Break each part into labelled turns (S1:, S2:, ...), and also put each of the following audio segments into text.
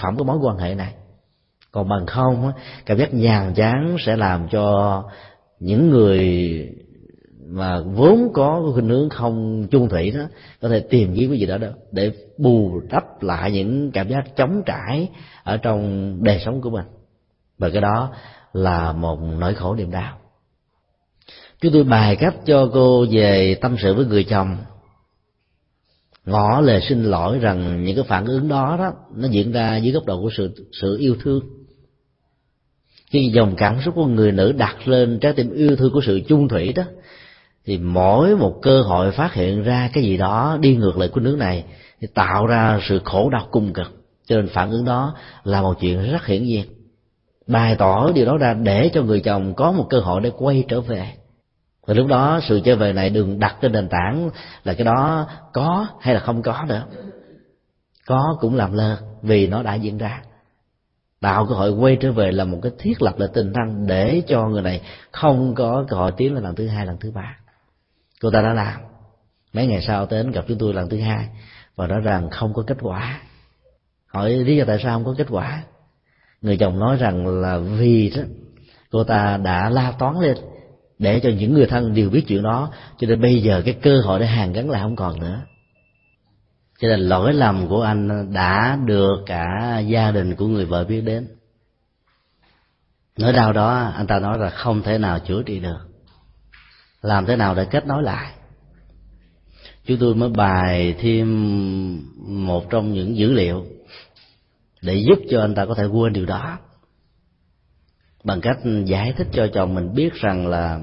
S1: phẩm của mối quan hệ này. Còn bằng không cảm giác nhàm chán sẽ làm cho những người mà vốn có khuynh hướng không chung thủy đó có thể tìm kiếm cái gì đó để bù đắp lại những cảm giác trống trải ở trong đời sống của mình, và cái đó là một nỗi khổ niềm đau. Chúng tôi bài cách cho cô về tâm sự với người chồng, ngỏ lời xin lỗi rằng những cái phản ứng đó nó diễn ra dưới góc độ của sự yêu thương. Khi dòng cảm xúc của người nữ đặt lên trái tim yêu thương của sự chung thủy đó, thì mỗi một cơ hội phát hiện ra cái gì đó đi ngược lại khuynh hướng này thì tạo ra sự khổ đau cùng cực. Cho nên phản ứng đó là một chuyện rất hiển nhiên. Bày tỏ điều đó ra để cho người chồng có một cơ hội để quay trở về. Và lúc đó sự trở về này đừng đặt trên nền tảng là cái đó có hay là không có nữa. Có cũng làm lơ vì nó đã diễn ra. Tạo cơ hội quay trở về là một cái thiết lập lại tình thân để cho người này không có cơ hội tiến lên lần thứ hai, lần thứ ba. Cô ta đã làm. Mấy ngày sau đến gặp chúng tôi lần thứ hai và nói rằng không có kết quả. Hỏi lý do tại sao không có kết quả. Người chồng nói rằng là vì đó cô ta đã la toán lên để cho những người thân đều biết chuyện đó, cho nên bây giờ cái cơ hội để hàn gắn lại không còn nữa. Cho nên lỗi lầm của anh đã được cả gia đình của người vợ biết đến. Nỗi đau đó anh ta nói là không thể nào chữa trị được. Làm thế nào để kết nối lại? Chúng tôi mới bài thêm một trong những dữ liệu để giúp cho anh ta có thể quên điều đó, bằng cách giải thích cho chồng mình biết rằng là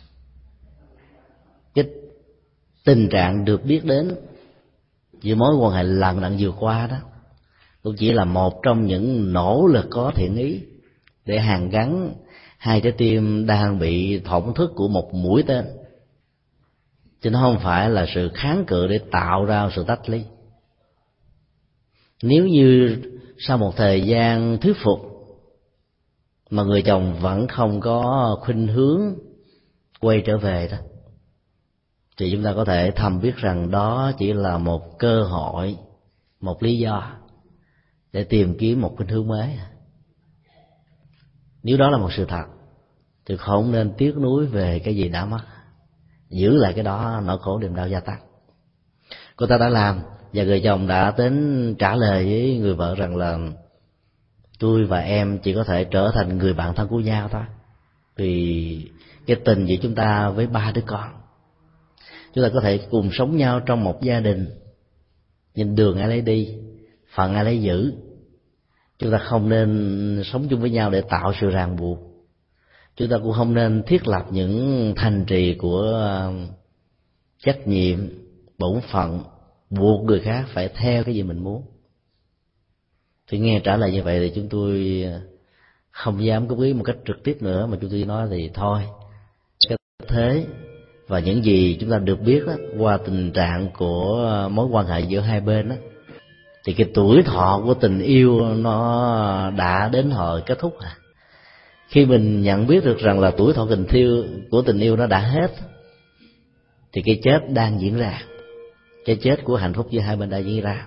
S1: cái tình trạng được biết đến với mối quan hệ lần lần vừa qua đó cũng chỉ là một trong những nỗ lực có thiện ý để hàn gắn hai trái tim đang bị thổn thức của một mũi tên, chứ nó không phải là sự kháng cự để tạo ra sự tách ly. Nếu như sau một thời gian thuyết phục mà người chồng vẫn không có khuynh hướng quay trở về đó, thì chúng ta có thể thầm biết rằng đó chỉ là một cơ hội, một lý do để tìm kiếm một khuynh hướng mới. Nếu đó là một sự thật thì không nên tiếc nuối về cái gì đã mất, giữ lại cái đó nỗi khổ niềm đau gia tăng. Cô ta đã làm và người chồng đã đến trả lời với người vợ rằng là tôi và em chỉ có thể trở thành người bạn thân của nhau thôi, vì cái tình giữa chúng ta với 3 đứa con, chúng ta có thể cùng sống nhau trong một gia đình, nhưng đường ai lấy đi, phận ai lấy giữ. Chúng ta không nên sống chung với nhau để tạo sự ràng buộc. Chúng ta cũng không nên thiết lập những thành trì của trách nhiệm, bổn phận, buộc người khác phải theo cái gì mình muốn. Thì nghe trả lời như vậy thì chúng tôi không dám góp ý một cách trực tiếp nữa, mà chúng tôi nói thì thôi, cái thế và những gì chúng ta được biết đó, qua tình trạng của mối quan hệ giữa hai bên đó, thì cái tuổi thọ của tình yêu nó đã đến hồi kết thúc. Khi mình nhận biết được rằng là tuổi thọ tình yêu nó đã hết, thì cái chết đang diễn ra, cái chết của hạnh phúc giữa hai bên đã diễn ra.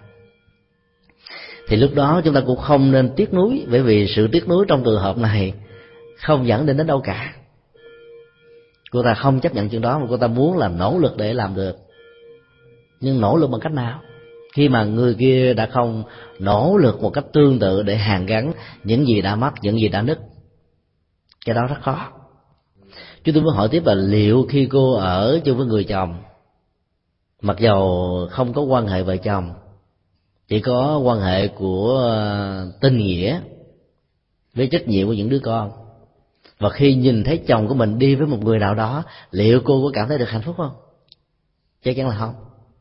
S1: Thì lúc đó chúng ta cũng không nên tiếc nuối, bởi vì sự tiếc nuối trong trường hợp này không dẫn đến đâu cả. Cô ta không chấp nhận chuyện đó mà cô ta muốn là nỗ lực để làm được. Nhưng nỗ lực bằng cách nào? Khi mà người kia đã không nỗ lực một cách tương tự để hàn gắn những gì đã mất, những gì đã nứt, cái đó rất khó. Chúng tôi mới hỏi tiếp là liệu khi cô ở chung với người chồng, mặc dầu không có quan hệ vợ chồng, chỉ có quan hệ của tình nghĩa với trách nhiệm của những đứa con, và khi nhìn thấy chồng của mình đi với một người nào đó, liệu cô có cảm thấy được hạnh phúc không? Chắc chắn là không.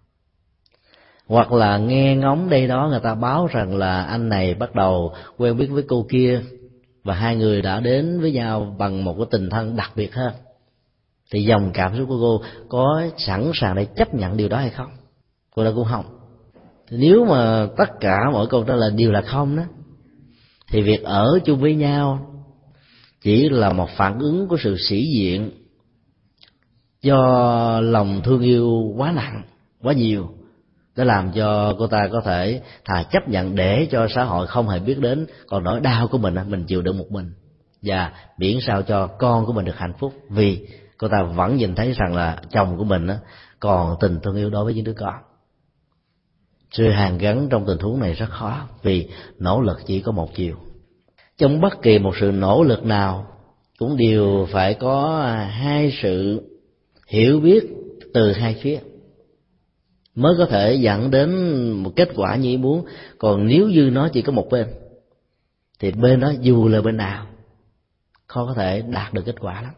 S1: Hoặc là nghe ngóng đây đó người ta báo rằng là anh này bắt đầu quen biết với cô kia và hai người đã đến với nhau bằng một cái tình thân đặc biệt hơn, thì dòng cảm xúc của cô có sẵn sàng để chấp nhận điều đó hay không? Cô đã cũng không. Nếu mà tất cả mọi câu trả lời đều là không đó, thì việc ở chung với nhau chỉ là một phản ứng của sự sĩ diện do lòng thương yêu quá nặng, quá nhiều, để làm cho cô ta có thể thà chấp nhận để cho xã hội không hề biết đến, còn nỗi đau của mình chịu đựng một mình, và miễn sao cho con của mình được hạnh phúc, vì cô ta vẫn nhìn thấy rằng là chồng của mình còn tình thương yêu đối với những đứa con. Sự hàn gắn trong tình huống này rất khó, vì nỗ lực chỉ có một chiều. Trong bất kỳ một sự nỗ lực nào cũng đều phải có hai sự hiểu biết từ hai phía mới có thể dẫn đến một kết quả như ý muốn. Còn nếu như nó chỉ có một bên thì bên đó dù là bên nào khó có thể đạt được kết quả lắm.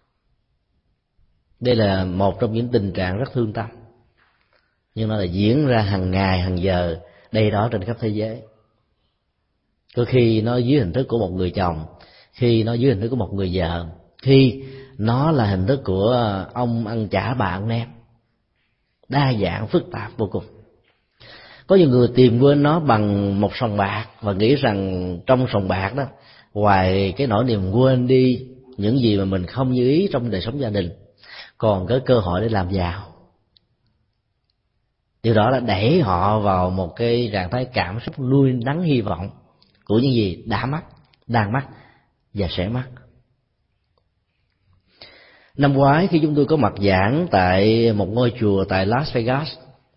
S1: Đây là một trong những tình trạng rất thương tâm, nhưng nó là diễn ra hàng ngày hàng giờ đây đó trên khắp thế giới. Có khi nó dưới hình thức của một người chồng, khi nó dưới hình thức của một người vợ, khi nó là hình thức của ông ăn chả bà ăn nem, đa dạng phức tạp vô cùng. Có nhiều người tìm quên nó bằng một sòng bạc và nghĩ rằng trong sòng bạc đó, ngoài cái nỗi niềm quên đi những gì mà mình không như ý trong đời sống gia đình, còn có cơ hội để làm giàu. Điều đó đã đẩy họ vào một cái trạng thái cảm xúc nuôi nắng hy vọng của những gì đã mất, đang mất và sẽ mất. Năm ngoái khi chúng tôi có mặt giảng tại một ngôi chùa tại Las Vegas,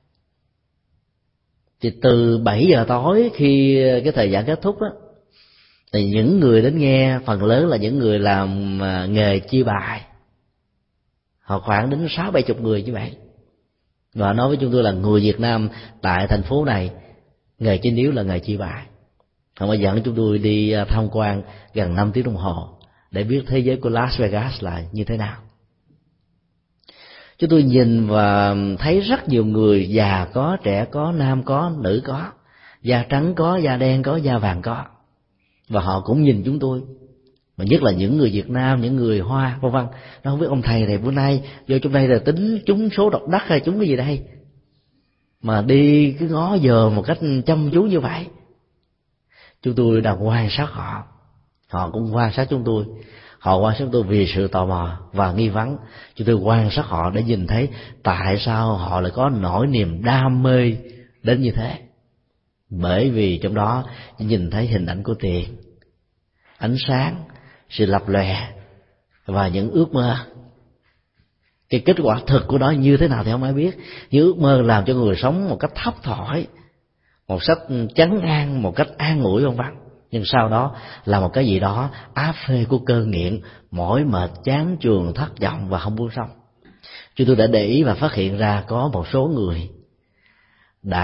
S1: thì từ 7 giờ tối khi cái thời gian kết thúc á, thì những người đến nghe phần lớn là những người làm nghề chia bài. Họ khoảng đến 60-70 người như vậy, và nói với chúng tôi là người Việt Nam tại thành phố này nghề chính yếu là nghề chia bài. Họ mới dẫn chúng tôi đi tham quan gần 5 tiếng đồng hồ để biết thế giới của Las Vegas là như thế nào. Chúng tôi nhìn và thấy rất nhiều người già có, trẻ có, nam có, nữ có, da trắng có, da đen có, da vàng có, và họ cũng nhìn chúng tôi, mà nhất là những người Việt Nam, những người Hoa vân vân. Nó không biết ông thầy này bữa nay vô trong đây là tính trúng số độc đắc hay trúng cái gì đây mà đi cứ ngó giờ một cách chăm chú như vậy. Chúng tôi đang quan sát họ, họ cũng quan sát chúng tôi. Họ quan sát chúng tôi vì sự tò mò và nghi vấn. Chúng tôi quan sát họ để nhìn thấy tại sao họ lại có nỗi niềm đam mê đến như thế. Bởi vì trong đó nhìn thấy hình ảnh của tiền, ánh sáng, sự lập lòe và những ước mơ. Cái kết quả thực của nó như thế nào thì không ai biết. Những ước mơ làm cho người sống một cách thấp thỏi, một cách chấn an, một cách an ủi vân vân. Nhưng sau đó là một cái gì đó áp phê của cơn nghiện, mỏi mệt, chán chường, thất vọng và không buông xong. Chúng tôi đã để ý và phát hiện ra có một số người đã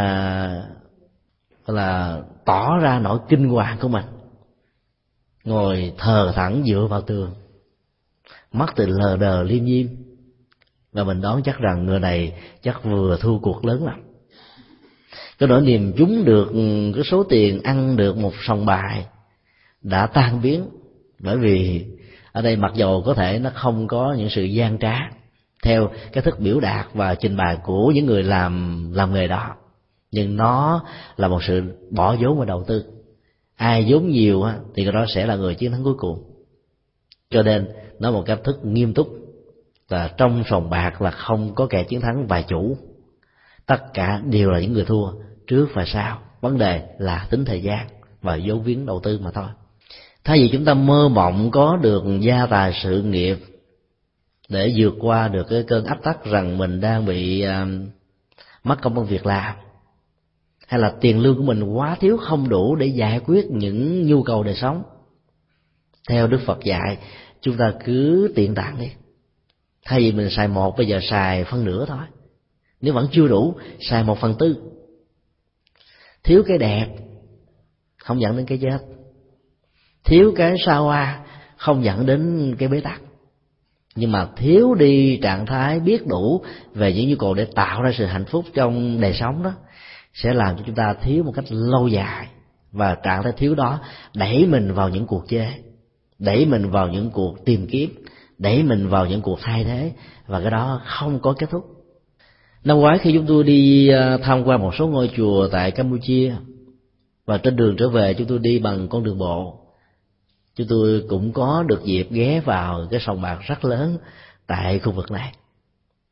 S1: là tỏ ra nỗi kinh hoàng của mình, ngồi thờ thẳng dựa vào tường, mắt thì lờ đờ liêm diêm, và mình đoán chắc rằng người này chắc vừa thua cuộc lớn lắm. Cái nỗi niềm trúng được cái số tiền, ăn được một sòng bài đã tan biến, bởi vì ở đây mặc dầu có thể nó không có những sự gian trá theo cái thức biểu đạt và trình bày của những người làm nghề đó, nhưng nó là một sự bỏ vốn và đầu tư. Ai vốn nhiều thì người đó sẽ là người chiến thắng cuối cùng. Cho nên nói một cách thức nghiêm túc là trong sòng bạc là không có kẻ chiến thắng và chủ, tất cả đều là những người thua trước và sau. Vấn đề là tính thời gian và vốn liếng đầu tư mà thôi. Thay vì chúng ta mơ mộng có được gia tài sự nghiệp để vượt qua được cái cơn ách tắc rằng mình đang bị mất công ăn việc làm, hay là tiền lương của mình quá thiếu không đủ để giải quyết những nhu cầu đời sống, theo Đức Phật dạy chúng ta cứ tiện tạng đi. Thay vì mình xài 1, bây giờ xài phân nửa thôi. Nếu vẫn chưa đủ, xài 1/4. Thiếu cái đẹp không dẫn đến cái chết, thiếu cái xa hoa không dẫn đến cái bế tắc, nhưng mà thiếu đi trạng thái biết đủ về những nhu cầu để tạo ra sự hạnh phúc trong đời sống đó sẽ làm cho chúng ta thiếu một cách lâu dài. Và trạng thái thiếu đó đẩy mình vào những cuộc chơi, đẩy mình vào những cuộc tìm kiếm, đẩy mình vào những cuộc thay thế, và cái đó không có kết thúc. Năm ngoái khi chúng tôi đi tham quan một số ngôi chùa tại Campuchia, và trên đường trở về chúng tôi đi bằng con đường bộ, chúng tôi cũng có được dịp ghé vào cái sòng bạc rất lớn tại khu vực này.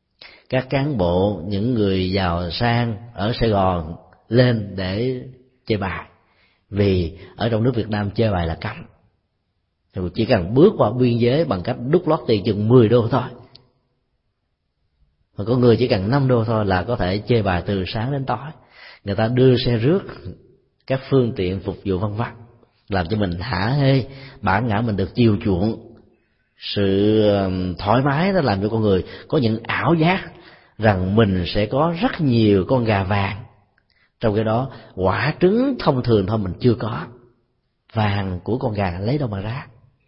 S1: các cán bộ, những người giàu sang ở Sài Gòn lên để chơi bài, vì ở trong nước Việt Nam chơi bài là cấm. Rồi chỉ cần bước qua biên giới bằng cách đút lót tiền chừng 10 đô thôi, mà có người chỉ cần 5 đô thôi là có thể chơi bài từ sáng đến tối. Người ta đưa xe rước, các phương tiện phục vụ vân vân, làm cho mình hả hê, bản ngã mình được chiều chuộng. Sự thoải mái đó làm cho con người có những ảo giác rằng mình sẽ có rất nhiều con gà vàng, trong cái đó quả trứng thông thường thôi mình chưa có, vàng của con gà lấy đâu mà ra.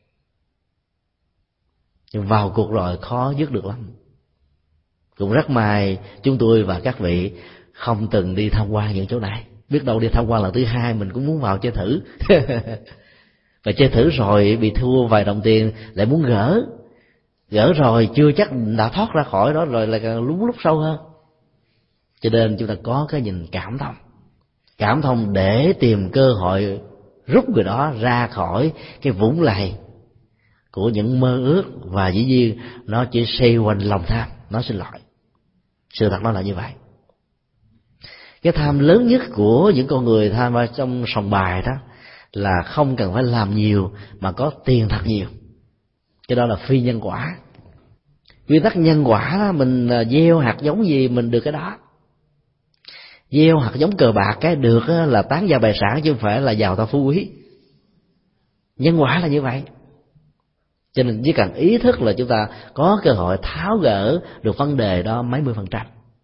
S1: Nhưng vào cuộc rồi khó dứt được lắm. Cũng rất may chúng tôi và các vị không từng đi tham quan những chỗ này, biết đâu đi tham quan lần thứ hai mình cũng muốn vào chơi thử. Và chơi thử rồi bị thua vài đồng tiền lại muốn gỡ rồi chưa chắc đã thoát ra khỏi đó, rồi lại càng lún lút sâu hơn. Cho nên chúng ta có cái nhìn cảm thông để tìm cơ hội rút người đó ra khỏi cái vũng lầy của những mơ ước, và dĩ nhiên nó chỉ xoay quanh lòng tham. Nó xin lỗi, sự thật nó là như vậy. Cái tham lớn nhất của những con người tham gia trong sòng bài đó là không cần phải làm nhiều mà có tiền thật nhiều. Cái đó là phi nhân quả. Nguyên tắc nhân quả đó, mình gieo hạt giống gì mình được cái đó. Gieo hạt giống cờ bạc cái được là tán gia bại sản, chứ không phải là giàu ta phú quý. Nhân quả là như vậy. Cho nên chỉ cần ý thức là chúng ta có cơ hội tháo gỡ được vấn đề đó mấy %.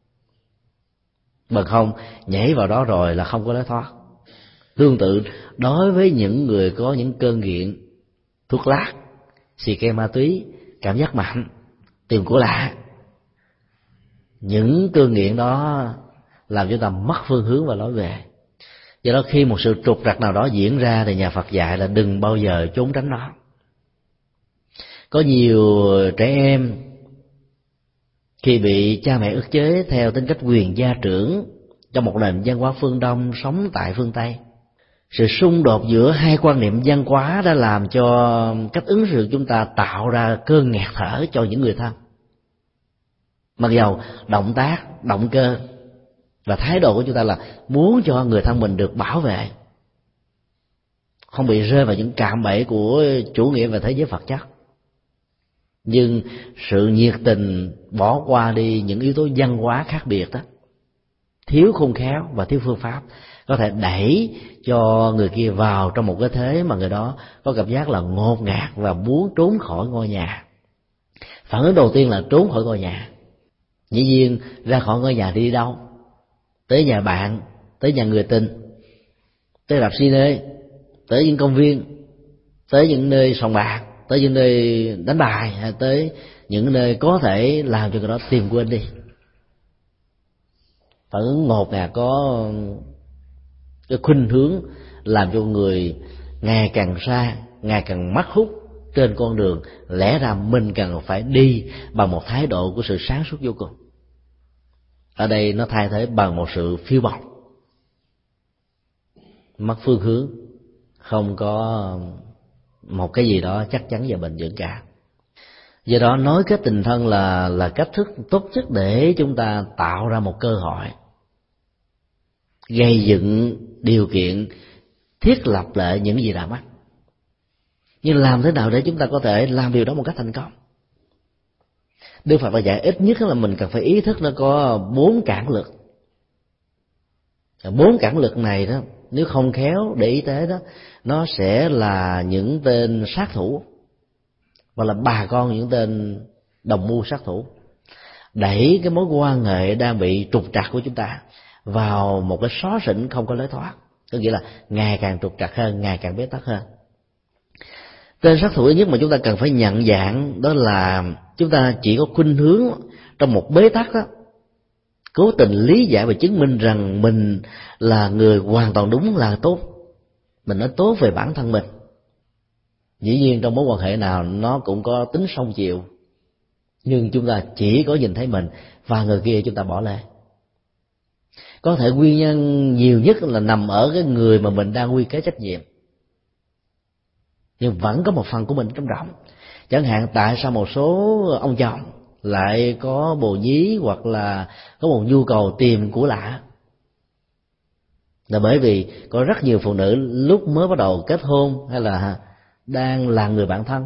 S1: Bằng không nhảy vào đó rồi là không có lối thoát. Tương tự đối với những người có những cơn nghiện thuốc lá, xì ke, ma túy, cảm giác mạnh, tìm của lạ, những cơn nghiện đó làm cho ta mất phương hướng và lối về. Do đó khi một sự trục trặc nào đó diễn ra thì nhà Phật dạy là đừng bao giờ trốn tránh nó. Có nhiều trẻ em khi bị cha mẹ ức chế theo tính cách quyền gia trưởng trong một nền văn hóa phương Đông sống tại phương Tây, sự xung đột giữa hai quan niệm văn hóa đã làm cho cách ứng xử chúng ta tạo ra cơn nghẹt thở cho những người thân. Mặc dầu động tác, động cơ và thái độ của chúng ta là muốn cho người thân mình được bảo vệ, không bị rơi vào những cạm bẫy của chủ nghĩa về thế giới vật chất, nhưng sự nhiệt tình bỏ qua đi những yếu tố văn hóa khác biệt đó, thiếu khôn khéo và thiếu phương pháp, có thể đẩy cho người kia vào trong một cái thế mà người đó có cảm giác là ngột ngạt và muốn trốn khỏi ngôi nhà. Phản ứng đầu tiên là trốn khỏi ngôi nhà. Dĩ nhiên ra khỏi ngôi nhà đi đâu? Tới nhà bạn, tới nhà người tình, tới rạp cine, tới những công viên, tới những nơi sòng bạc, tới những nơi đánh bài, hay tới những nơi có thể làm cho người đó tìm quên đi. Phản ứng ngột ngạt có cái khuynh hướng làm cho người ngày càng xa, ngày càng mắc hút trên con đường lẽ ra mình cần phải đi bằng một thái độ của sự sáng suốt vô cùng. Ở đây nó thay thế bằng một sự phiêu bồng, mất phương hướng, không có một cái gì đó chắc chắn và bền vững cả. Do đó nối kết tình thân là cách thức tốt nhất để chúng ta tạo ra một cơ hội, gây dựng điều kiện, thiết lập lại những gì đã mất. Nhưng làm thế nào để chúng ta có thể làm điều đó một cách thành công? Đức Phật đã dạy ít nhất là mình cần phải ý thức nó có 4 cản lực. 4 cản lực này đó, nếu không khéo để ý tế đó, nó sẽ là những tên sát thủ, hoặc là bà con những tên đồng mưu sát thủ, đẩy cái mối quan hệ đang bị trục trặc của chúng ta vào một cái xó xỉnh không có lối thoát, có nghĩa là ngày càng trục trặc hơn, ngày càng bế tắc hơn. Tên sát thủ nhất mà chúng ta cần phải nhận dạng đó là chúng ta chỉ có khuynh hướng trong một bế tắc đó, cố tình lý giải và chứng minh rằng mình là người hoàn toàn đúng, là tốt, mình nói tốt về bản thân mình. Dĩ nhiên trong mối quan hệ nào nó cũng có tính song chiều, nhưng chúng ta chỉ có nhìn thấy mình và người kia chúng ta bỏ lê. Có thể nguyên nhân nhiều nhất là nằm ở cái người mà mình đang quy kết trách nhiệm, nhưng vẫn có một phần của mình trong rộng. Chẳng hạn tại sao một số ông chồng lại có bồ nhí hoặc là có một nhu cầu tìm của lạ. Là bởi vì có rất nhiều phụ nữ lúc mới bắt đầu kết hôn hay là đang là người bạn thân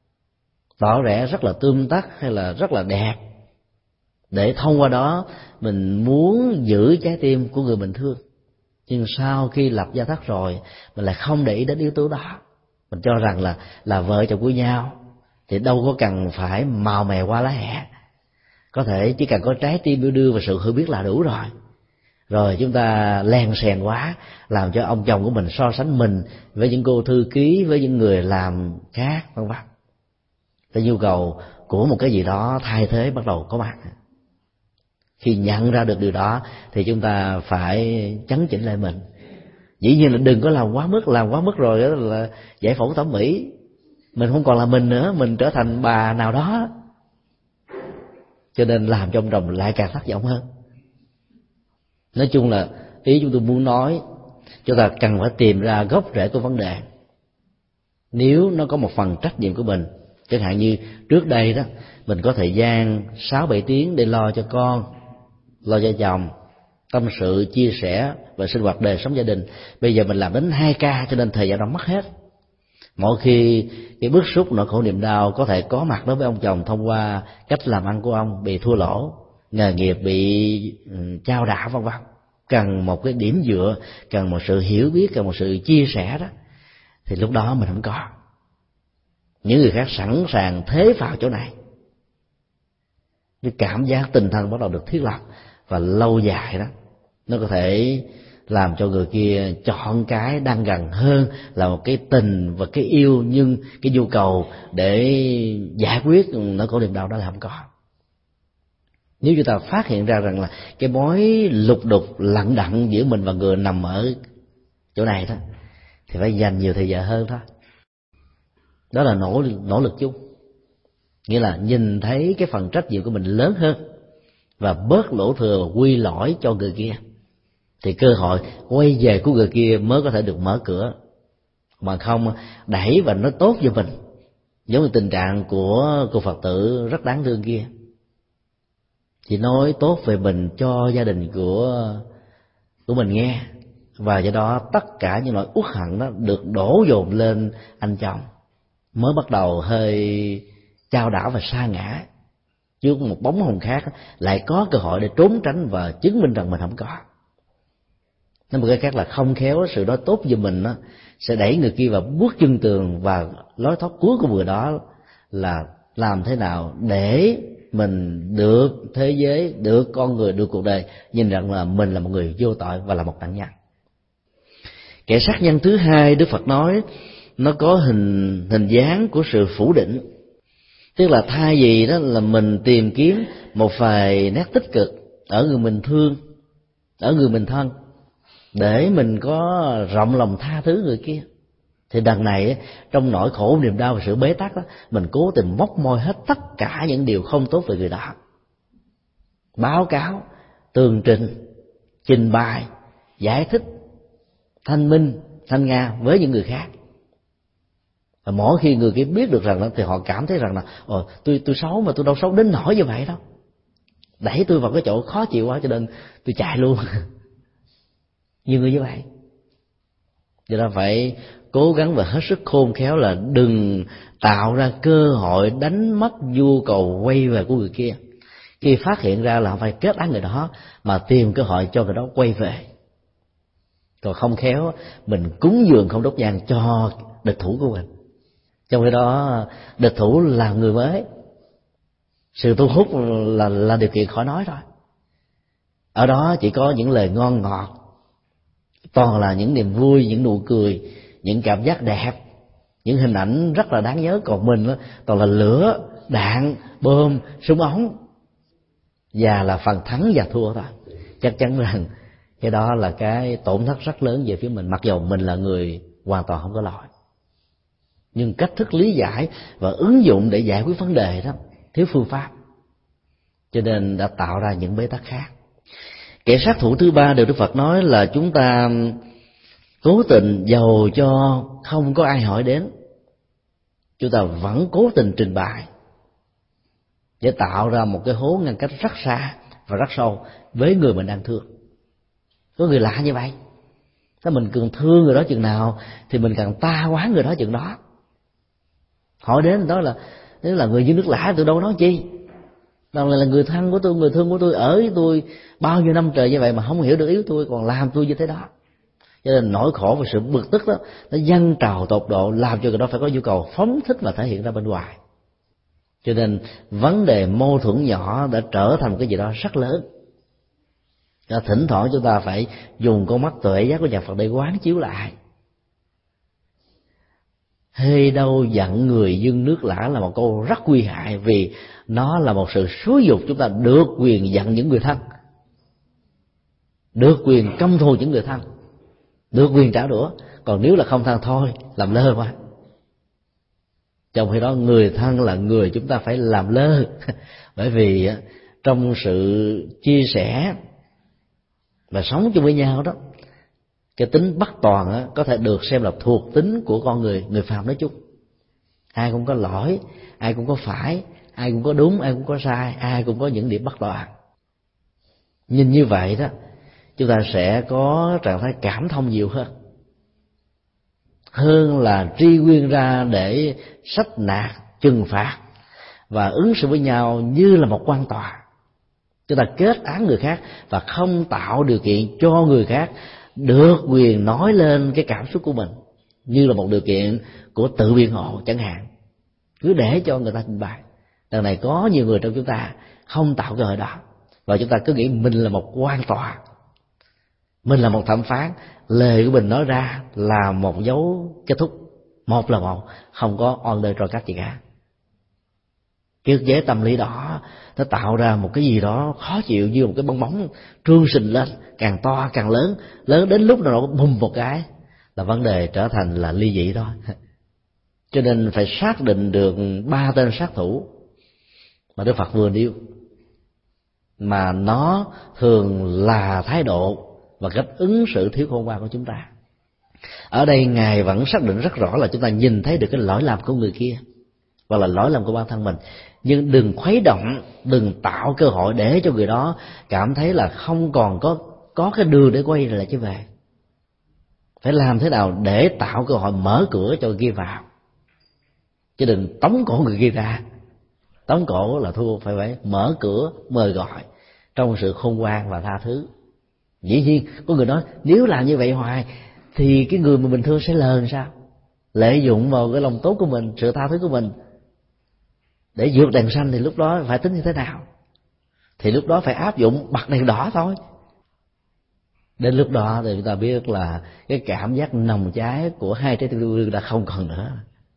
S1: tỏ vẻ rất là tươm tất hay là rất là đẹp, để thông qua đó mình muốn giữ trái tim của người mình thương. Nhưng sau khi lập gia thất rồi, mình lại không để ý đến yếu tố đó. Mình cho rằng là vợ chồng của nhau thì đâu có cần phải màu mè qua lá hẹ, có thể chỉ cần có trái tim yêu đương và sự hiểu biết là đủ rồi. Rồi chúng ta len xèn quá, làm cho ông chồng của mình so sánh mình với những cô thư ký, với những người làm khác, vân vân. Cái nhu cầu của một cái gì đó thay thế bắt đầu có mặt. Khi nhận ra được điều đó thì chúng ta phải chấn chỉnh lại mình. Dĩ nhiên là đừng có làm quá mức rồi đó là giải phẫu thẩm mỹ, mình không còn là mình nữa, mình trở thành bà nào đó, cho nên làm cho ông chồng lại càng thất vọng hơn. Nói chung là ý chúng tôi muốn nói, chúng ta cần phải tìm ra gốc rễ của vấn đề. Nếu nó có một phần trách nhiệm của mình, chẳng hạn như trước đây đó mình có thời gian 6-7 tiếng để lo cho con, lo cho chồng, tâm sự, chia sẻ và sinh hoạt đời sống gia đình. Bây giờ mình làm đến 2 ca, cho nên thời gian đó mất hết. Mỗi khi cái bức xúc nỗi khổ niềm đau có thể có mặt đối với ông chồng thông qua cách làm ăn của ông bị thua lỗ, nghề nghiệp bị chao đảo, vân vân, cần một cái điểm dựa, cần một sự hiểu biết, cần một sự chia sẻ đó, thì lúc đó mình không có. Những người khác sẵn sàng thế vào chỗ này, cái cảm giác tinh thần bắt đầu được thiết lập, và lâu dài đó nó có thể làm cho người kia chọn cái đang gần hơn là một cái tình và cái yêu, nhưng cái nhu cầu để giải quyết nỗi khổ niềm đau đó là không có. Nếu chúng ta phát hiện ra rằng là cái mối lục đục lận đận giữa mình và người nằm ở chỗ này đó, thì phải dành nhiều thời giờ hơn thôi. Đó là nỗ lực chung, nghĩa là nhìn thấy cái phần trách nhiệm của mình lớn hơn và bớt lỗ thừa và quy lỗi cho người kia, thì cơ hội quay về của người kia mới có thể được mở cửa. Mà không đẩy và nói tốt cho mình, giống như tình trạng của cô Phật tử rất đáng thương kia, chỉ nói tốt về mình cho gia đình của mình nghe, và do đó tất cả những nỗi uất hận đó được đổ dồn lên anh chồng, mới bắt đầu hơi chao đảo và sa ngã, chứ một bóng hồng khác lại có cơ hội để trốn tránh và chứng minh rằng mình không có. Nói một cái khác là không khéo sự nói tốt về mình đó, sẽ đẩy người kia vào bước chân tường, và lối thoát cuối của người đó là làm thế nào để mình được thế giới, được con người, được cuộc đời nhìn rằng là mình là một người vô tội và là một nạn nhân. Kẻ sát nhân thứ hai Đức Phật nói nó có hình dáng của sự phủ định, tức là thay vì đó là mình tìm kiếm một vài nét tích cực ở người mình thương, ở người mình thân, để mình có rộng lòng tha thứ người kia, thì đằng này trong nỗi khổ niềm đau và sự bế tắc đó, mình cố tình móc môi hết tất cả những điều không tốt về người đó, báo cáo, tường trình, trình bày, giải thích, thanh minh, thanh nga với những người khác. Và mỗi khi người kia biết được rằng đó, thì họ cảm thấy rằng là tôi xấu mà tôi đâu xấu đến nỗi như vậy đâu, đẩy tôi vào cái chỗ khó chịu quá cho nên tôi chạy luôn. Nhiều người như vậy. Do đó phải cố gắng và hết sức khôn khéo là đừng tạo ra cơ hội đánh mất nhu cầu quay về của người kia. Khi phát hiện ra là phải kết án người đó, mà tìm cơ hội cho người đó quay về. Còn không khéo mình cúng dường không đốt nhang cho địch thủ của mình, trong khi đó địch thủ là người mới, sự thu hút là điều kiện khỏi nói rồi. Ở đó chỉ có những lời ngon ngọt, toàn là những niềm vui, những nụ cười, những cảm giác đẹp, những hình ảnh rất là đáng nhớ. Còn mình đó, toàn là lửa, đạn, bom, súng ống, và là phần thắng và thua thôi. Chắc chắn rằng cái đó là cái tổn thất rất lớn về phía mình, mặc dù mình là người hoàn toàn không có lỗi. Nhưng cách thức lý giải và ứng dụng để giải quyết vấn đề đó thiếu phương pháp, cho nên đã tạo ra những bế tắc khác. Kẻ sát thủ thứ ba được Đức Phật nói là chúng ta cố tình, dầu cho không có ai hỏi đến, chúng ta vẫn cố tình trình bày. để tạo ra một cái hố ngăn cách rất xa và rất sâu với người mình đang thương. Có người lạ như vậy.ถ้mình càng thương người đó chừng nào thì mình càng ta oán người đó chừng đó. Hỏi đến đó là nếu là người dưới nước lã tôi đâu nói chi, rằng là người thân của tôi, người thương của tôi, ở với tôi bao nhiêu năm trời như vậy mà không hiểu được ý tôi, còn làm tôi như thế đó. Cho nên nỗi khổ và sự bực tức đó nó dâng trào tột độ, làm cho người đó phải có nhu cầu phóng thích và thể hiện ra bên ngoài. Cho nên vấn đề mâu thuẫn nhỏ đã trở thành một cái gì đó rất lớn. Thỉnh thoảng chúng ta phải dùng con mắt tuệ giác của nhà Phật để quán chiếu lại. Hê đâu giận người dưng nước lã là một câu rất nguy hại, vì nó là một sự xúi dục chúng ta được quyền giận những người thân, được quyền căm thù những người thân, được quyền trả đũa. Còn nếu là không thân thôi, làm lơ quá. Trong khi đó người thân là người chúng ta phải làm lơ bởi vì trong sự chia sẻ và sống chung với nhau đó, cái tính bất toàn có thể được xem là thuộc tính của con người phàm nói chung. Ai cũng có lỗi, ai cũng có phải, ai cũng có đúng, ai cũng có sai, ai cũng có những điểm bất toàn. Nhìn như vậy đó, chúng ta sẽ có trạng thái cảm thông nhiều hơn là tri nguyên ra để sách nạt, trừng phạt và ứng xử với nhau như là một quan tòa. Chúng ta kết án người khác và không tạo điều kiện cho người khác được quyền nói lên cái cảm xúc của mình như là một điều kiện của tự biện hộ chẳng hạn. Cứ để cho người ta trình bày. Đằng này có nhiều người trong chúng ta không tạo cơ hội đó, và chúng ta cứ nghĩ mình là một quan tòa, mình là một thẩm phán, lời của mình nói ra là một dấu kết thúc, một là một, không có order cho cách gì cả. Cái ức chế tâm lý đó nó tạo ra một cái gì đó khó chịu, như một cái bong bóng trương sình lên, càng to càng lớn, lớn đến lúc nào nó bùng một cái là vấn đề trở thành là ly dị thôi. Cho nên phải xác định được 3 tên sát thủ mà Đức Phật vừa nêu, mà nó thường là thái độ và cách ứng xử thiếu khôn ngoan của chúng ta. Ở đây Ngài vẫn xác định rất rõ là chúng ta nhìn thấy được cái lỗi lầm của người kia hoặc là lỗi lầm của bản thân mình, nhưng đừng khuấy động, đừng tạo cơ hội để cho người đó cảm thấy là không còn có cái đường để quay lại trở về. Phải làm thế nào để tạo cơ hội mở cửa cho người kia vào, chứ đừng tống cổ người kia ra. Tống cổ là thua, phải mở cửa mời gọi trong sự khôn ngoan và tha thứ. Dĩ nhiên có người nói nếu làm như vậy hoài thì cái người mà mình thương sẽ lờn sao, lợi dụng vào cái lòng tốt của mình, sự tha thứ của mình để vượt đèn xanh, thì lúc đó phải tính như thế nào? Thì lúc đó phải áp dụng bật đèn đỏ thôi. Đến lúc đó thì chúng ta biết là cái cảm giác nồng cháy của hai trái tim yêu đương đã không còn nữa.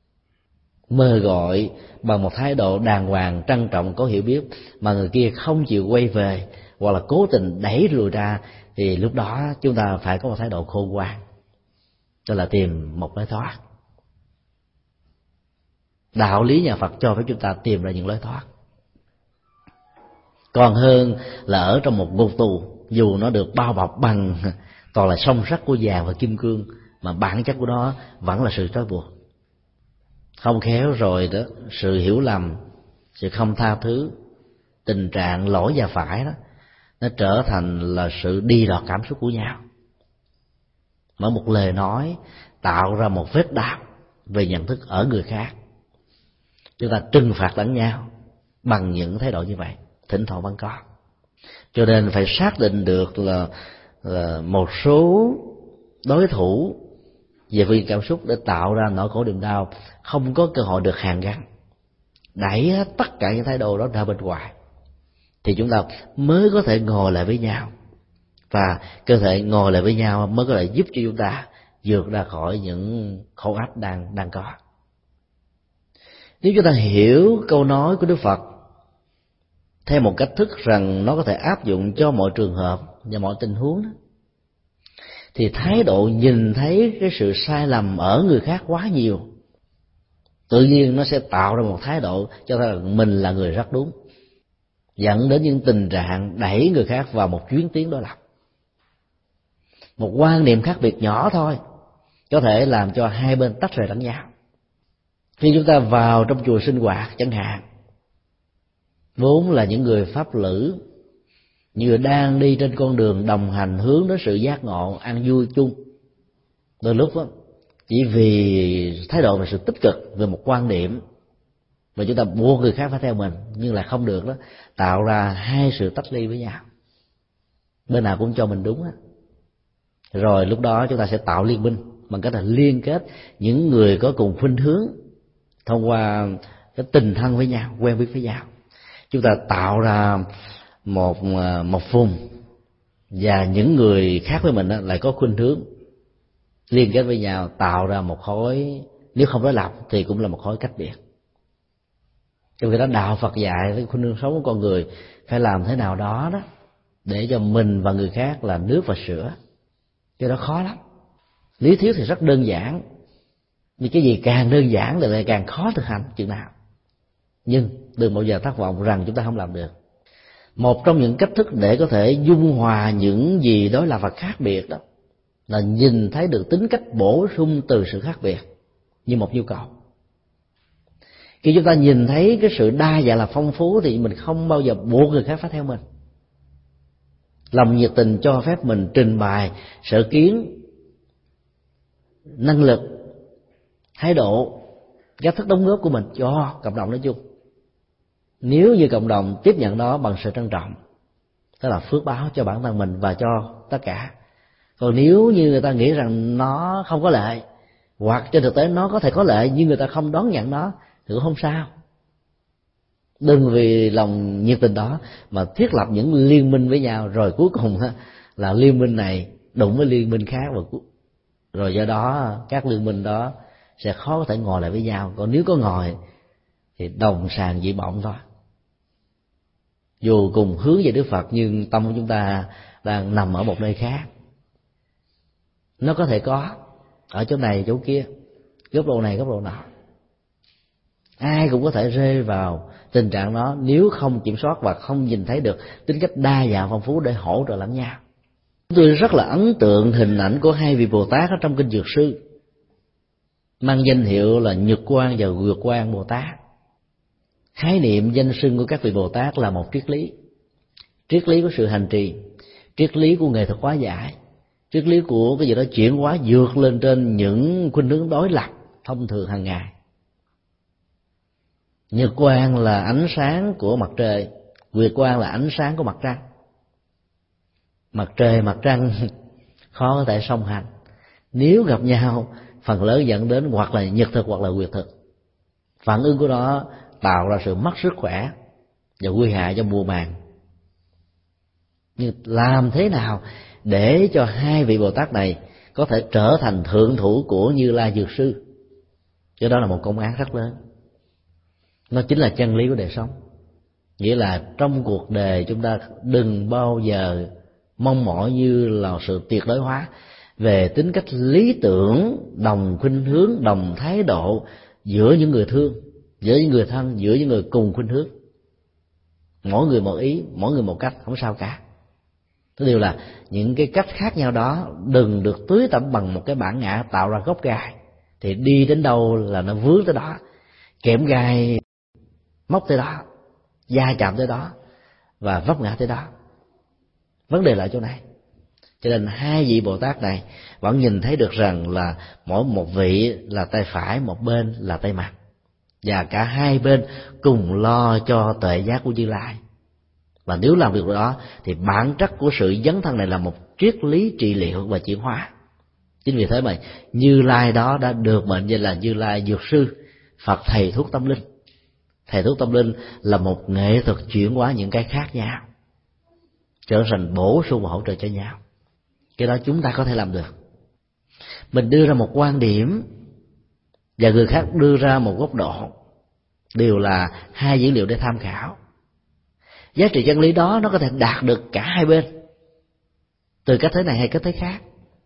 S1: Mời gọi bằng một thái độ đàng hoàng, trân trọng, có hiểu biết mà người kia không chịu quay về hoặc là cố tình đẩy lùi ra, thì lúc đó chúng ta phải có một thái độ khôn ngoan, đó là tìm một lối thoát. Đạo lý nhà Phật cho phép chúng ta tìm ra những lối thoát, còn hơn là ở trong một ngục tù, dù nó được bao bọc bằng toàn là song sắt của vàng và kim cương, mà bản chất của nó vẫn là sự trói buộc. Không khéo rồi đó, sự hiểu lầm, sự không tha thứ, tình trạng lỗi và phải đó, nó trở thành là sự đi đọt cảm xúc của nhau. Mỗi một lời nói tạo ra một vết đạp về nhận thức ở người khác. Chúng ta trừng phạt lẫn nhau bằng những thái độ như vậy, thỉnh thoảng vẫn có. Cho nên phải xác định được là một số đối thủ về phương cảm xúc để tạo ra nỗi khổ niềm đau không có cơ hội được hàn gắn, đẩy tất cả những thái độ đó ra bên ngoài, thì chúng ta mới có thể ngồi lại với nhau, và cơ thể ngồi lại với nhau mới có thể giúp cho chúng ta vượt ra khỏi những khổ ách đang có. Nếu chúng ta hiểu câu nói của Đức Phật theo một cách thức rằng nó có thể áp dụng cho mọi trường hợp và mọi tình huống đó, thì thái độ nhìn thấy cái sự sai lầm ở người khác quá nhiều, tự nhiên nó sẽ tạo ra một thái độ cho thấy là mình là người rất đúng, dẫn đến những tình trạng đẩy người khác vào một chuyến tiến đối lập. Một quan niệm khác biệt nhỏ thôi có thể làm cho hai bên tách rời lẫn nhau. Khi chúng ta vào trong chùa sinh hoạt chẳng hạn, vốn là những người pháp lữ, những người đang đi trên con đường đồng hành hướng đến sự giác ngộ, an vui chung. Đôi lúc đó, chỉ vì thái độ và sự tích cực về một quan điểm mà chúng ta buộc người khác phải theo mình, nhưng là không được đó, tạo ra hai sự tách ly với nhau, bên nào cũng cho mình đúng á. Rồi lúc đó chúng ta sẽ tạo liên minh bằng cách là liên kết những người có cùng khuynh hướng thông qua cái tình thân với nhau, quen biết với nhau. Chúng ta tạo ra một vùng, và những người khác với mình lại có khuynh hướng liên kết với nhau, tạo ra một khối, nếu không đối lập thì cũng là một khối cách biệt. Trong khi đó đạo Phật dạy cái khuynh hướng sống của con người phải làm thế nào đó đó để cho mình và người khác là nước và sữa. Cái đó khó lắm. Lý thuyết thì rất đơn giản, nhưng cái gì càng đơn giản thì lại càng khó thực hành chừng nào. Nhưng đừng bao giờ thất vọng rằng chúng ta không làm được. Một trong những cách thức để có thể dung hòa những gì đối lập và khác biệt đó là nhìn thấy được tính cách bổ sung từ sự khác biệt như một nhu cầu. Khi chúng ta nhìn thấy cái sự đa dạng là phong phú thì mình không bao giờ buộc người khác phải theo mình. Lòng nhiệt tình cho phép mình trình bày sở kiến, năng lực, thái độ, cách thức đóng góp của mình cho cộng đồng nói chung. Nếu như cộng đồng tiếp nhận đó bằng sự trân trọng, đó là phước báo cho bản thân mình và cho tất cả. Còn nếu như người ta nghĩ rằng nó không có lợi, hoặc trên thực tế nó có thể có lợi nhưng người ta không đón nhận nó, thì cũng không sao. Đừng vì lòng nhiệt tình đó mà thiết lập những liên minh với nhau, rồi cuối cùng là liên minh này đụng với liên minh khác, và rồi do đó các liên minh đó sẽ khó có thể ngồi lại với nhau. Còn nếu có ngồi thì đồng sàng dị bọng thôi. Dù cùng hướng về Đức Phật nhưng tâm của chúng ta đang nằm ở một nơi khác. Nó có thể có ở chỗ này chỗ kia, góc độ này góc độ nọ. Ai cũng có thể rơi vào tình trạng đó nếu không kiểm soát và không nhìn thấy được tính cách đa dạng phong phú để hỗ trợ lẫn nhau. Tôi rất là ấn tượng hình ảnh của hai vị Bồ Tát ở trong kinh Dược Sư, mang danh hiệu là Nhật Quang và Nguyệt Quang Bồ Tát. Khái niệm danh xưng của các vị Bồ Tát là một triết lý của sự hành trì, triết lý của nghệ thuật hóa giải, triết lý của cái gì đó chuyển hóa vượt lên trên những khuynh hướng đối lập thông thường hàng ngày. Nhật quang là ánh sáng của mặt trời, nguyệt quang là ánh sáng của mặt trăng. Mặt trời mặt trăng khó có thể song hành, nếu gặp nhau phần lớn dẫn đến hoặc là nhật thực hoặc là nguyệt thực. Phản ứng của nó tạo ra sự mất sức khỏe và nguy hại cho mùa màng. Nhưng làm thế nào để cho hai vị Bồ Tát này có thể trở thành thượng thủ của Như Lai Dược Sư? Cái đó là một công án rất lớn. Nó chính là chân lý của đời sống. Nghĩa là trong cuộc đời chúng ta đừng bao giờ mong mỏi như là sự tuyệt đối hóa về tính cách lý tưởng, đồng khuynh hướng, đồng thái độ giữa những người thương, giữa những người thân, giữa những người cùng khuynh hướng. Mỗi người một ý, mỗi người một cách, không sao cả. Cái điều là những cái cách khác nhau đó đừng được tưới tẩm bằng một cái bản ngã tạo ra gốc gai, thì đi đến đâu là nó vướng tới đó, kẽm gai móc tới đó, va chạm tới đó và vấp ngã tới đó. Vấn đề là chỗ này. Cho nên hai vị Bồ Tát này vẫn nhìn thấy được rằng là mỗi một vị là tay phải, một bên là tay mặt, và cả hai bên cùng lo cho tuệ giác của Như Lai. Và nếu làm được đó thì bản chất của sự dấn thân này là một triết lý trị liệu và chuyển hóa. Chính vì thế mà Như Lai đó đã được mệnh danh là Như Lai Dược Sư, Phật thầy thuốc tâm linh. Thầy thuốc tâm linh là một nghệ thuật chuyển hóa những cái khác nhau, trở thành bổ sung và hỗ trợ cho nhau. Cái đó chúng ta có thể làm được. Mình đưa ra một quan điểm và người khác đưa ra một góc độ, đều là hai dữ liệu để tham khảo. Giá trị chân lý đó nó có thể đạt được cả hai bên, từ cách thế này hay cách thế khác,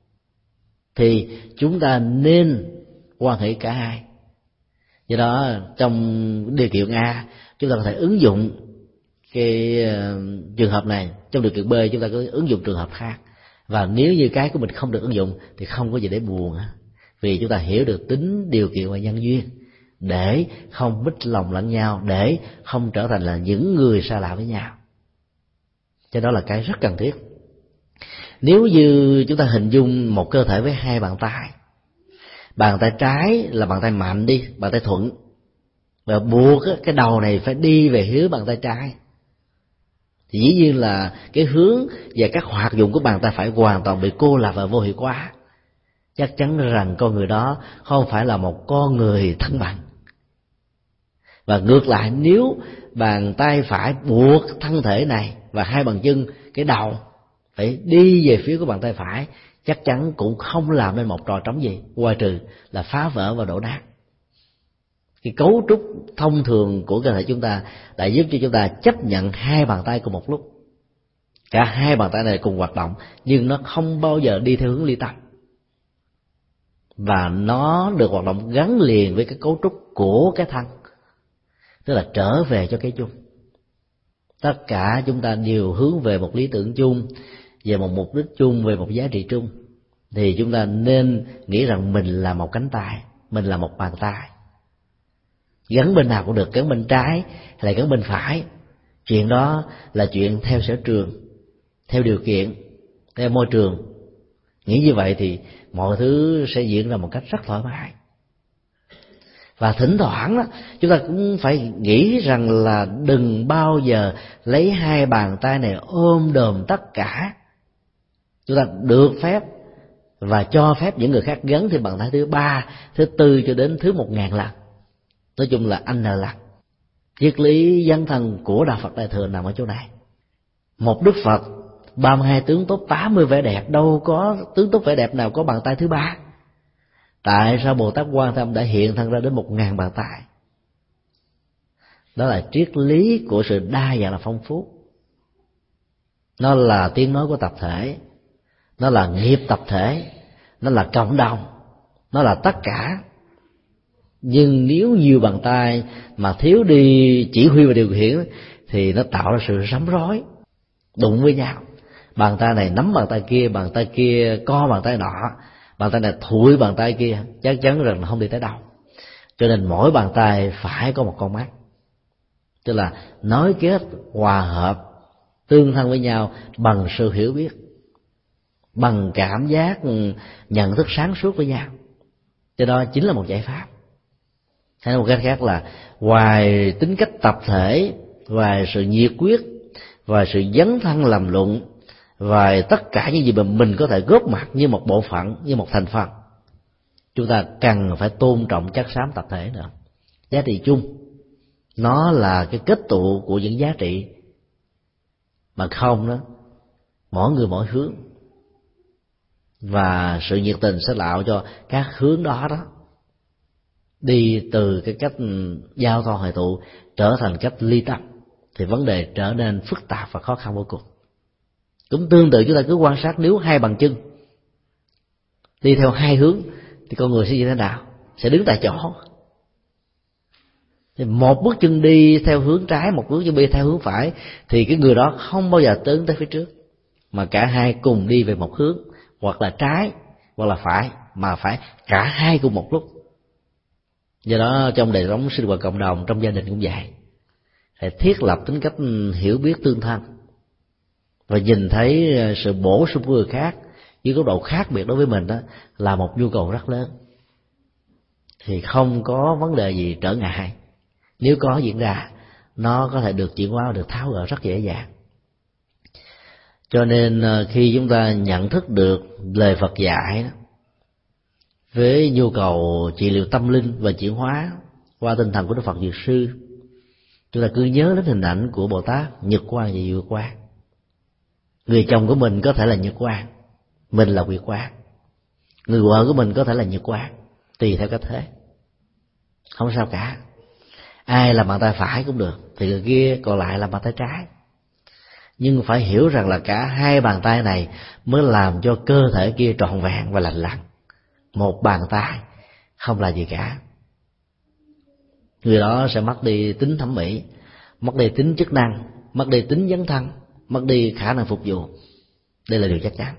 S1: thì chúng ta nên quan hệ cả hai. Do đó trong điều kiện A chúng ta có thể ứng dụng cái trường hợp này, trong điều kiện B chúng ta có thể ứng dụng trường hợp khác. Và nếu như cái của mình không được ứng dụng thì không có gì để buồn, vì chúng ta hiểu được tính điều kiện và nhân duyên để không mít lòng lẫn nhau, để không trở thành là những người xa lạ với nhau. Cho đó là cái rất cần thiết. Nếu như chúng ta hình dung một cơ thể với hai bàn tay, bàn tay trái là bàn tay mạnh đi, bàn tay thuận, và buộc cái đầu này phải đi về hướng bàn tay trái, thì dĩ nhiên là cái hướng và các hoạt dụng của bàn tay phải hoàn toàn bị cô lập và vô hiệu hóa. Chắc chắn rằng con người đó không phải là một con người thăng bằng. Và ngược lại, nếu bàn tay phải buộc thân thể này và hai bàn chân, cái đầu phải đi về phía của bàn tay phải, chắc chắn cũng không làm nên một trò trống gì, ngoài trừ là phá vỡ và đổ nát. Cái cấu trúc thông thường của cơ thể chúng ta đã giúp cho chúng ta chấp nhận hai bàn tay cùng một lúc. Cả hai bàn tay này cùng hoạt động, nhưng nó không bao giờ đi theo hướng ly tâm, và nó được hoạt động gắn liền với cái cấu trúc của cái thân, tức là trở về cho cái chung. Tất cả chúng ta đều hướng về một lý tưởng chung, về một mục đích chung, về một giá trị chung. Thì chúng ta nên nghĩ rằng mình là một cánh tay, mình là một bàn tay. Gắn bên nào cũng được, gắn bên trái hay là gắn bên phải, chuyện đó là chuyện theo sở trường, theo điều kiện, theo môi trường. Nghĩ như vậy thì mọi thứ sẽ diễn ra một cách rất thoải mái. Và thỉnh thoảng đó, chúng ta cũng phải nghĩ rằng là đừng bao giờ lấy hai bàn tay này ôm đồm tất cả. Chúng ta được phép và cho phép những người khác gắn thêm bàn tay thứ 3, thứ 4 cho đến thứ 1000 lần. Nói chung là N lần. Triết lý dấn thân của Đạo Phật Đại Thừa nằm ở chỗ này. Một Đức Phật 32 tướng tốt 80 vẻ đẹp, đâu có tướng tốt vẻ đẹp nào có bàn tay thứ 3. Tại sao Bồ Tát Quan Thế Âm đã hiện thân ra đến 1000 bàn tay? Đó là triết lý của sự đa dạng là phong phú. Nó là tiếng nói của tập thể, nó là nghiệp tập thể, nó là cộng đồng, nó là tất cả. Nhưng nếu nhiều bàn tay mà thiếu đi chỉ huy và điều khiển thì nó tạo ra sự rắm rối, đụng với nhau. Bàn tay này nắm bàn tay kia co bàn tay nọ, bàn tay này thụi bàn tay kia, chắc chắn rằng là không đi tới đâu. Cho nên mỗi bàn tay phải có một con mắt, tức là nối kết, hòa hợp, tương thân với nhau bằng sự hiểu biết, bằng cảm giác nhận thức sáng suốt với nhau. Cho đó chính là một giải pháp. Hay một cách khác là ngoài tính cách tập thể, ngoài sự nhiệt quyết, ngoài sự dấn thân làm luận, và tất cả những gì mà mình có thể góp mặt như một bộ phận, như một thành phần, chúng ta cần phải tôn trọng chất xám tập thể nữa. Giá trị chung nó là cái kết tụ của những giá trị, mà không đó mỗi người mỗi hướng, và sự nhiệt tình sẽ tạo cho các hướng đó đi từ cái cách giao thoa hội tụ trở thành cách ly tâm, thì vấn đề trở nên phức tạp và khó khăn vô cùng. Cũng tương tự, chúng ta cứ quan sát, nếu hai bàn chân đi theo hai hướng thì con người sẽ như thế nào? Sẽ đứng tại chỗ. Thì một bước chân đi theo hướng trái, một bước chân đi theo hướng phải, thì cái người đó không bao giờ tiến tới phía trước, mà cả hai cùng đi về một hướng, hoặc là trái hoặc là phải, mà phải cả hai cùng một lúc. Do đó trong đời sống sinh hoạt cộng đồng, trong gia đình cũng vậy, phải thiết lập tính cách hiểu biết tương thân và nhìn thấy sự bổ sung của người khác với góc độ khác biệt đối với mình, đó là một nhu cầu rất lớn, thì không có vấn đề gì trở ngại. Nếu có diễn ra, nó có thể được chuyển hóa, được tháo gỡ rất dễ dàng. Cho nên khi chúng ta nhận thức được lời Phật dạy đó, với nhu cầu trị liệu tâm linh và chuyển hóa qua tinh thần của Đức Phật Dược Sư, chúng ta cứ nhớ đến hình ảnh của Bồ Tát Nhật Quang và Diệu Quang. Người chồng của mình có thể là Nhật Quang, mình là Nguyệt Quang. Người vợ của mình có thể là Nhật Quang, tùy theo cách thế, không sao cả. Ai làm bàn tay phải cũng được, thì người kia còn lại làm bàn tay trái. Nhưng phải hiểu rằng là cả hai bàn tay này mới làm cho cơ thể kia trọn vẹn và lành lặn. Một bàn tay không là gì cả, người đó sẽ mất đi tính thẩm mỹ, mất đi tính chức năng, mất đi tính dấn thân, mất đi khả năng phục vụ. Đây là điều chắc chắn.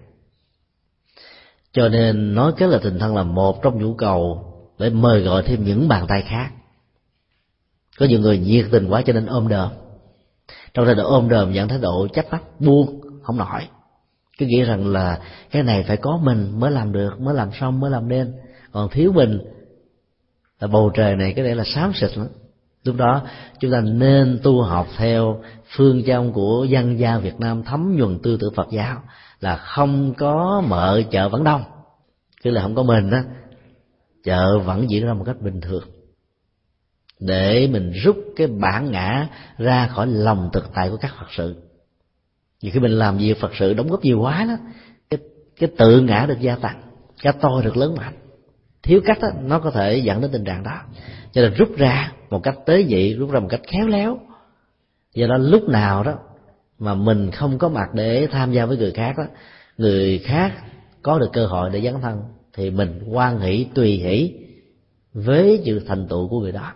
S1: Cho nên nói kết là tình thân là một trong nhu cầu để mời gọi thêm những bàn tay khác, Có nhiều người nhiệt tình quá cho nên ôm đờm. Trong thái độ ôm đờm dẫn thái độ chấp mắc, buông không nổi. Cứ nghĩ rằng là cái này phải có mình mới làm được, mới làm xong, mới làm nên. Còn thiếu mình là bầu trời này cái để là xám xịt lắm. Lúc đó chúng ta nên tu học theo phương châm của dân gian Việt Nam thấm nhuần tư tưởng Phật giáo, là không có mợ chợ vẫn đông. Cứ là không có mình á, chợ vẫn diễn ra một cách bình thường, để mình rút cái bản ngã ra khỏi lòng thực tại của các Phật sự. Vì khi mình làm việc Phật sự đóng góp nhiều quá đó, cái tự ngã được gia tăng, cái tôi được lớn mạnh. Thiếu cách đó, nó có thể dẫn đến tình trạng đó. Cho nên rút ra một cách tế nhị, rút ra một cách khéo léo. Do đó lúc nào đó mà mình không có mặt để tham gia với người khác đó, người khác có được cơ hội để dấn thân, thì mình hoan hỷ tùy hỷ với sự thành tựu của người đó,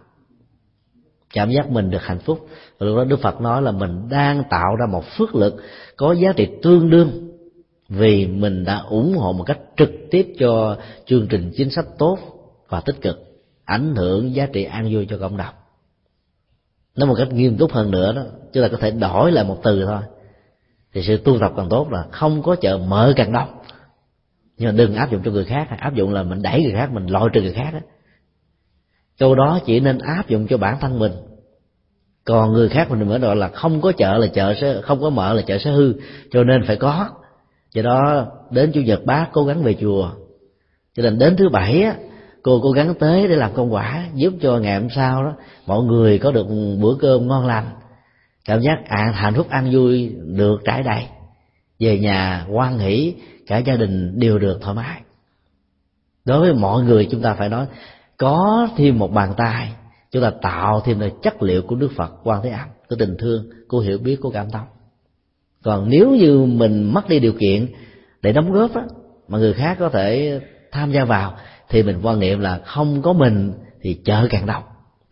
S1: cảm giác mình được hạnh phúc. Và lúc đó Đức Phật nói là mình đang tạo ra một phước lực có giá trị tương đương, vì mình đã ủng hộ một cách trực tiếp cho chương trình chính sách tốt và tích cực, ảnh hưởng giá trị an vui cho cộng đồng. Nói một cách nghiêm túc hơn nữa đó, chúng ta có thể đổi lại một từ thôi, thì sự tu tập càng tốt là không có chợ mở càng đông. Nhưng mà đừng áp dụng cho người khác, áp dụng là mình đẩy người khác, mình loại trừ người khác đó. Câu đó chỉ nên áp dụng cho bản thân mình. Còn người khác mình mới gọi là không có chợ là chợ sẽ không có mở là chợ sẽ hư, cho nên phải có. Do đó đến Chủ nhật bác cố gắng về chùa, cho nên đến thứ Bảy á, cô cố gắng tới để làm công quả, giúp cho ngày hôm sau đó mọi người có được bữa cơm ngon lành, cảm giác hạnh phúc an vui được trải đầy, về nhà hoan hỷ, cả gia đình đều được thoải mái. Đối với mọi người chúng ta phải nói có thêm một bàn tay, chúng ta tạo thêm được chất liệu của Đức Phật Quan Thế Âm, của tình thương, của hiểu biết, của cảm thông. Còn nếu như mình mất đi điều kiện để đóng góp á, mà người khác có thể tham gia vào, thì mình quan niệm là không có mình thì chợ càng đông.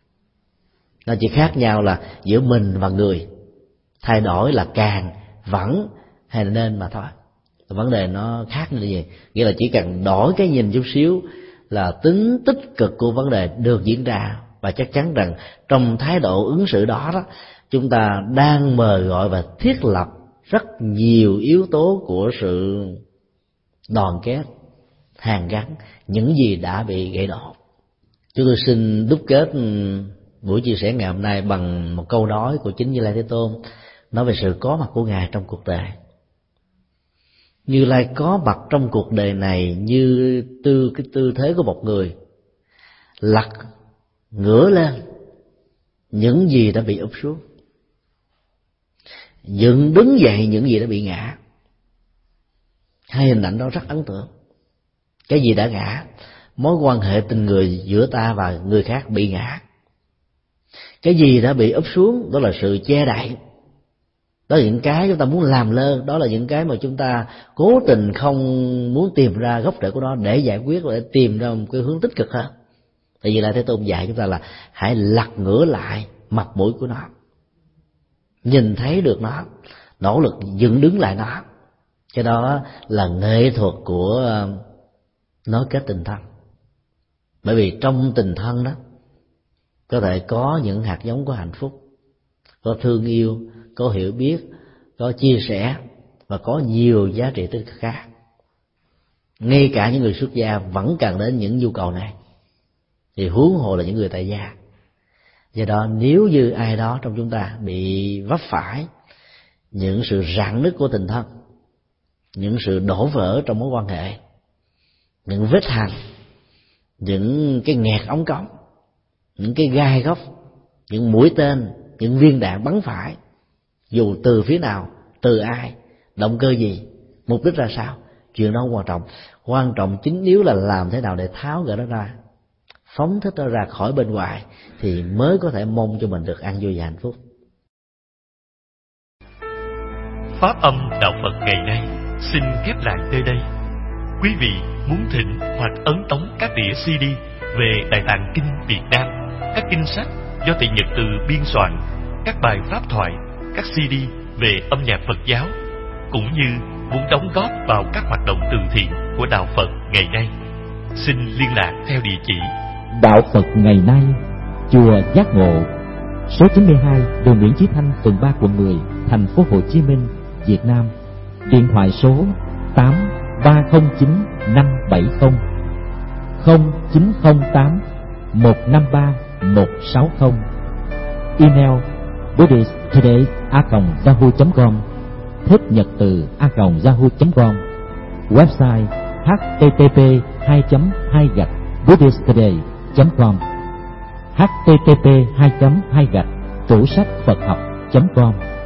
S1: Nó chỉ khác nhau là giữa mình và người, thay đổi là càng, vẫn hay là nên mà thôi. Vấn đề nó khác như là gì? Nghĩa là chỉ cần đổi cái nhìn chút xíu là tính tích cực của vấn đề được diễn ra, và chắc chắn rằng trong thái độ ứng xử đó, chúng ta đang mời gọi và thiết lập rất nhiều yếu tố của sự đoàn kết, hàn gắn những gì đã bị gãy đổ. Chúng tôi xin đúc kết buổi chia sẻ ngày hôm nay bằng một câu nói của chính Như Lai Thế Tôn, nói về sự có mặt của Ngài trong cuộc đời. Như Lai có mặt trong cuộc đời này như cái tư thế của một người lật ngửa lên những gì đã bị úp xuống, dựng đứng dậy những gì đã bị ngã. Hai hình ảnh đó rất ấn tượng. Cái gì đã ngã? Mối quan hệ tình người giữa ta và người khác bị ngã. Cái gì đã bị úp xuống? Đó là sự che đậy. Đó là những cái chúng ta muốn làm lơ, đó là những cái mà chúng ta cố tình không muốn tìm ra gốc rễ của nó để giải quyết, để tìm ra một cái hướng tích cực hơn. Tại vì Lại Thế Tôn dạy chúng ta là hãy lật ngửa lại mặt mũi của nó, nhìn thấy được nó, nỗ lực dựng đứng lại nó. Cái đó là nghệ thuật của nối kết tình thân. Bởi vì trong tình thân đó có thể có những hạt giống của hạnh phúc, có thương yêu, có hiểu biết, có chia sẻ, và có nhiều giá trị tích cực khác. Ngay cả những người xuất gia vẫn cần đến những nhu cầu này, thì huống hồ là những người tại gia. Do đó nếu như ai đó trong chúng ta bị vấp phải những sự rạn nứt của tình thân, những sự đổ vỡ trong mối quan hệ, những vết hằn, những cái nghẹt ống cống, những cái gai góc, những mũi tên, những viên đạn bắn phải, dù từ phía nào, từ ai, động cơ gì, mục đích ra sao, chuyện đó không quan trọng. Quan trọng chính yếu là làm thế nào để tháo gỡ nó ra, phóng thích nó ra khỏi bên ngoài, thì mới có thể mong cho mình được an vui và hạnh phúc.
S2: Pháp âm Đạo Phật ngày nay xin khép lại nơi đây. Quý vị muốn thỉnh hoặc ấn tống các đĩa CD về Đại Tạng Kinh Việt Nam, các kinh sách do Tỳ Nhật Từ biên soạn, các bài pháp thoại, các CD về âm nhạc Phật giáo, cũng như muốn đóng góp vào các hoạt động từ thiện của Đạo Phật ngày nay, xin liên lạc theo địa chỉ
S3: Đạo Phật ngày nay, chùa Giác Ngộ, số 92 đường Nguyễn Chí Thanh, phường 3, quận 10, thành phố Hồ Chí Minh, Việt Nam. Điện thoại số 8309-570 0908 153 160. Email buddhisttoday@yahoo.com, thích nhật từ @yahoo.com. Website http://buddhisttoday.com, http://tủ sách Phật học.com.